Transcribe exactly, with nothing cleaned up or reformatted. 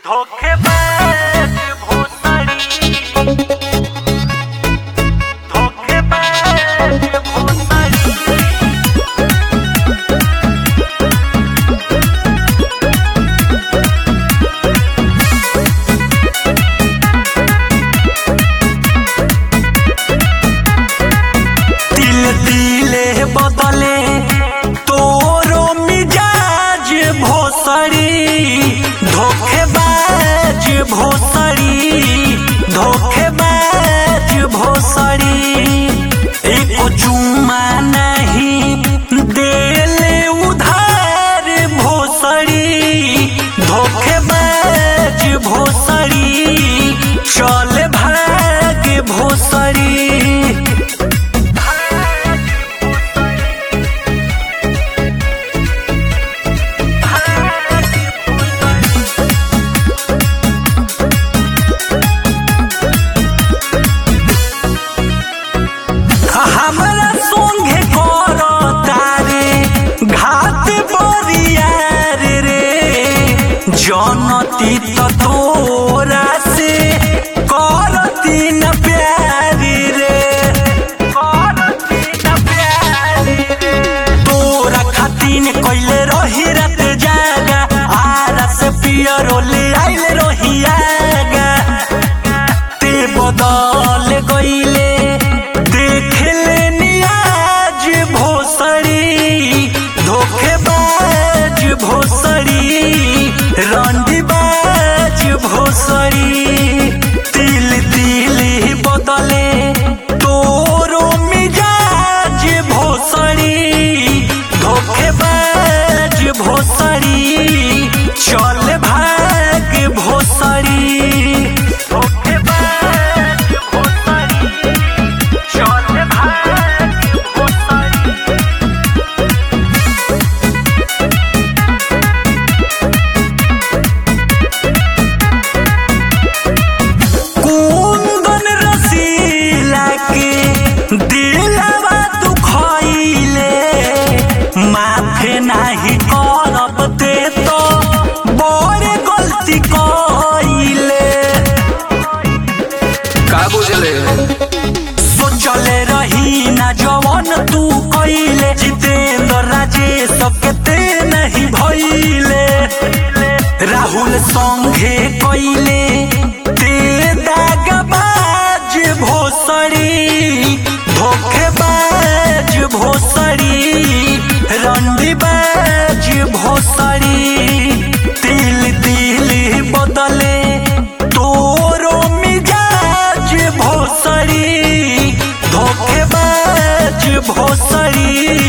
धोखेबाज भोसड़ी धोखेबाज भोसड़ी तिल तिले बदले तोरो मिजाज भोसड़ी धोखेबाज भोसड़ी धोखेबाज भोसड़ी एको चुम्मा नहीं देले उधार भोसड़ी धोखेबाज भोसड़ी चल भाग भोसड़ी। हमरा संगे करो तारे घात बरियार रे जनती तो तोरा से करती न प्यार रे करती न प्यार रे तोरा खातिन कइले रही रात जागा आरा से पियरो ले आइले रहियागा ते बदल गइले धोखेबाज भोसड़ी रंडीबाज भोसड़ी तिल तिल बदले तोरो मिजाज भोसड़ी धोखेबाज भोसड़ी चल भाग भोसड़ी धोखेबाज भोसड़ी चल भाग भोसड़ी। दिलवा दुखइले माफे नाही करब ते तो बड़े गलती कइले का बुझले सोचले रही ना जवन तू कइले जितेंद्र राजेश के ते नहीं भइले राहुल संगे कइले ते दागबाज भोसड़ी धोखेबाज भोसड़ी रंडीबाज भोसड़ी तिल तिल बदले तोरो मिजाज भोसड़ी धोखेबाज भोसड़ी।